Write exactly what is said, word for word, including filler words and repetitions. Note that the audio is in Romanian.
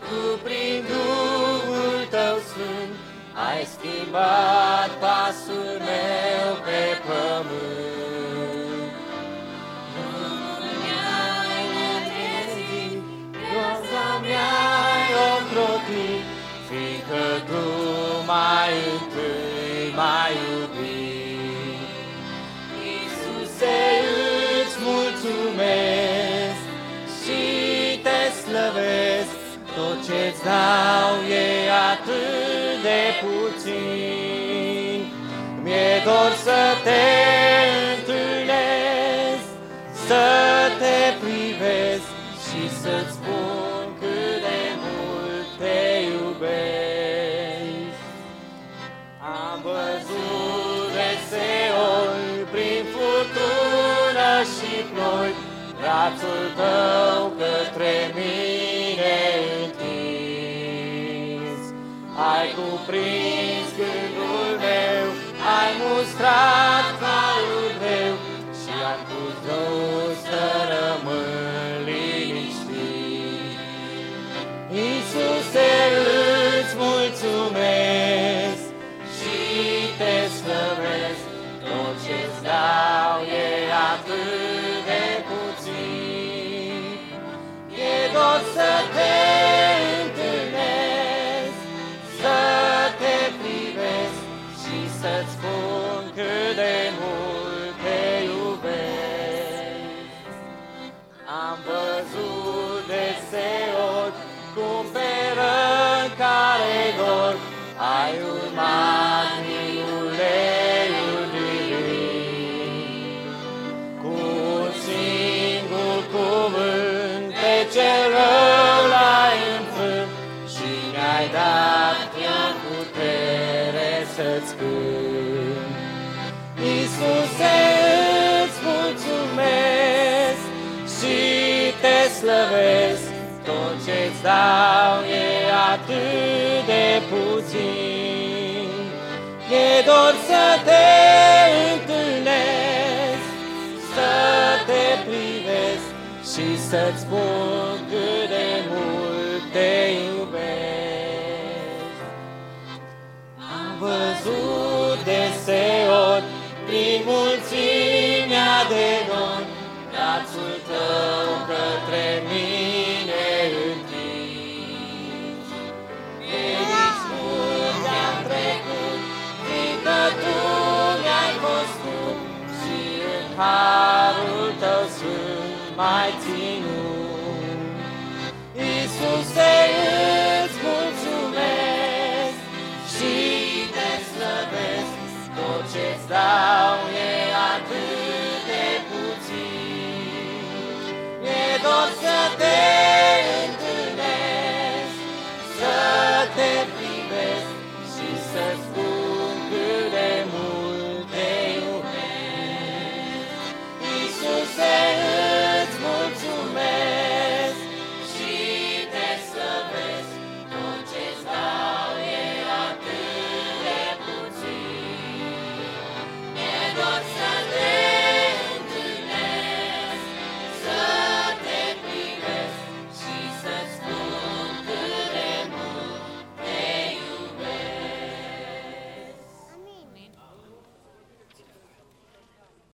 Tu prin Duhul Tău Sfânt ai schimbat pasul meu pe pământ. Mi-ai netrezit, viața mi-ai ocrotit, fiindcă Tu mai întâi m-ai iubit. Iisuse, îți mulțumesc și Te slăvesc, tot ce-ți dau e atât de puțin. Mi-e dor să Te întâlnesc, să Te privesc și să-ți spun cât de mult Te iubesc. Am văzut deseori prin furtună și ploi brațul Tău către mine întins. Ai cuprins gândul meu, ai mustrat calul meu și am putut să rămân liniștit. Iisuse, îți mulțumesc și Te slăvesc, tot ce-ți dau e atât de puțin. E dor să Te întâlnesc, să Te privesc și să-ți spun cât de mult Te iubesc. Am văzut deseori cum pe rând care dor ai urmat miuleiul divin. Cu un singur cuvânt pe cel rău l-ai înfrânt și mi-ai dat chiar putere să-ți cânt. Iisuse, îți mulțumesc și Te slăvesc, tot ce-ți dau e atât de puțin. E dor să Te întâlnesc, să Te privesc și să-ți spun cât de mult Te iubesc. Am văzut deseori prin mulțimea de nori brațul Tău către mine întins. De nici mult mi-am trecut, fiindcă Tu mi-ai fost și în harul Tău sfânt mai țin.